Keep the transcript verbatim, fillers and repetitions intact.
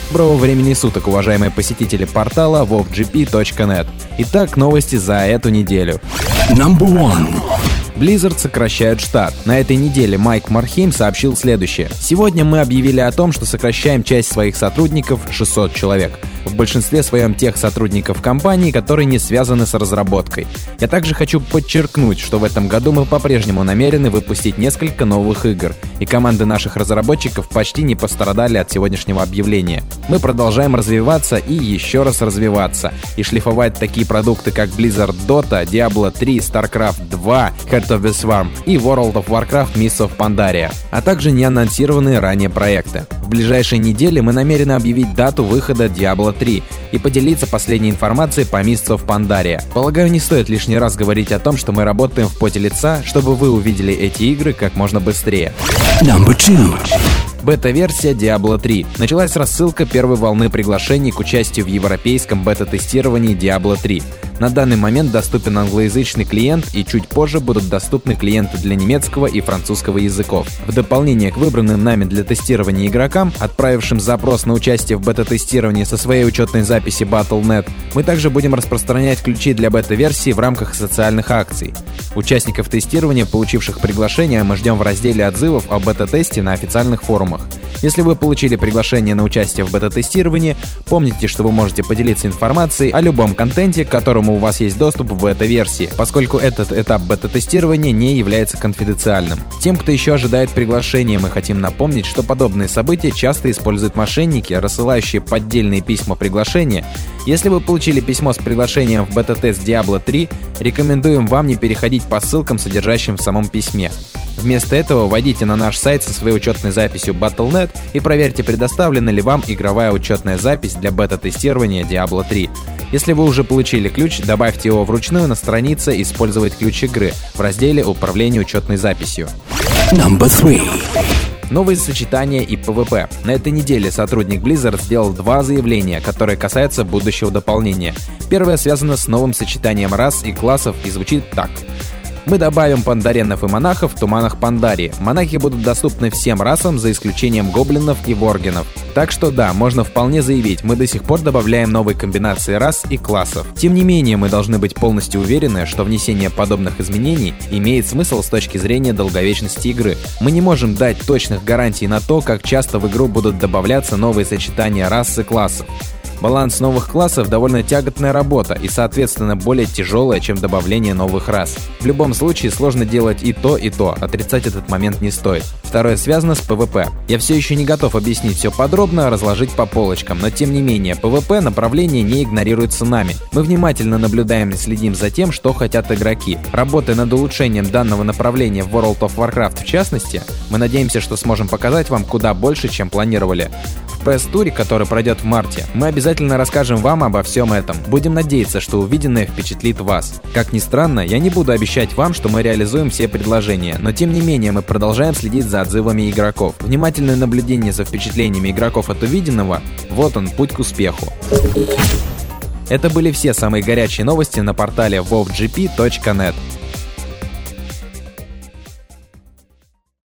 Доброго времени суток, уважаемые посетители портала вов джи пи точка нет. Итак, новости за эту неделю. Number one. Blizzard сокращают штат. На этой неделе Майк Мархейм сообщил следующее. Сегодня мы объявили о том, что сокращаем часть своих сотрудников, шестьсот человек. В большинстве своем тех сотрудников компании, которые не связаны с разработкой. Я также хочу подчеркнуть, что в этом году мы по-прежнему намерены выпустить несколько новых игр, и команды наших разработчиков почти не пострадали от сегодняшнего объявления. Мы продолжаем развиваться и еще раз развиваться, и шлифовать такие продукты, как Blizzard Dota, Diablo три, StarCraft два, Heart of the Swarm и World of Warcraft Mists of Pandaria, а также неанонсированные ранее проекты. В ближайшие недели мы намерены объявить дату выхода Diablo три и поделиться последней информацией по Mists of Pandaria. Полагаю, не стоит лишний раз говорить о том, что мы работаем в поте лица, чтобы вы увидели эти игры как можно быстрее. Number two. Бета-версия Diablo три. Началась рассылка первой волны приглашений к участию в европейском бета-тестировании Diablo три. На данный момент доступен англоязычный клиент, и чуть позже будут доступны клиенты для немецкого и французского языков. В дополнение к выбранным нами для тестирования игрокам, отправившим запрос на участие в бета-тестировании со своей учетной записи батл точка нет, мы также будем распространять ключи для бета-версии в рамках социальных акций. Участников тестирования, получивших приглашение, мы ждем в разделе отзывов о бета-тесте на официальных форумах. Если вы получили приглашение на участие в бета-тестировании, помните, что вы можете поделиться информацией о любом контенте, к которому у вас есть доступ в бета-версии, поскольку этот этап бета-тестирования не является конфиденциальным. Тем, кто еще ожидает приглашения, мы хотим напомнить, что подобные события часто используют мошенники, рассылающие поддельные письма приглашения. Если вы получили письмо с приглашением в бета-тест Diablo три, рекомендуем вам не переходить по ссылкам, содержащим в самом письме. Вместо этого войдите на наш сайт со своей учетной записью батл точка нет и проверьте, предоставлена ли вам игровая учетная запись для бета-тестирования Diablo три. Если вы уже получили ключ, добавьте его вручную на странице «Использовать ключ игры» в разделе «Управление учетной записью». Number three. Новые сочетания и пи ви пи. На этой неделе сотрудник Blizzard сделал два заявления, которые касаются будущего дополнения. Первое связано с новым сочетанием рас и классов и звучит так. Мы добавим пандаренов и монахов в туманах Пандарии. Монахи будут доступны всем расам, за исключением гоблинов и воргенов. Так что да, можно вполне заявить, мы до сих пор добавляем новые комбинации рас и классов. Тем не менее, мы должны быть полностью уверены, что внесение подобных изменений имеет смысл с точки зрения долговечности игры. Мы не можем дать точных гарантий на то, как часто в игру будут добавляться новые сочетания рас и классов. Баланс новых классов довольно тяготная работа и, соответственно, более тяжелая, чем добавление новых рас. В любом случае, сложно делать и то, и то, отрицать этот момент не стоит. Второе связано с пи ви пи. Я все еще не готов объяснить все подробно, разложить по полочкам, но тем не менее, пи ви пи направление не игнорируется нами. Мы внимательно наблюдаем и следим за тем, что хотят игроки. Работая над улучшением данного направления в World of Warcraft в частности, мы надеемся, что сможем показать вам куда больше, чем планировали. В пи эс-туре, который пройдет в марте, мы обязательно расскажем вам обо всем этом. Будем надеяться, что увиденное впечатлит вас. Как ни странно, я не буду обещать вам, что мы реализуем все предложения, но тем не менее мы продолжаем следить за отзывами игроков. Внимательное наблюдение за впечатлениями игроков от увиденного – вот он, путь к успеху. Это были все самые горячие новости на портале вов джи пи точка нет.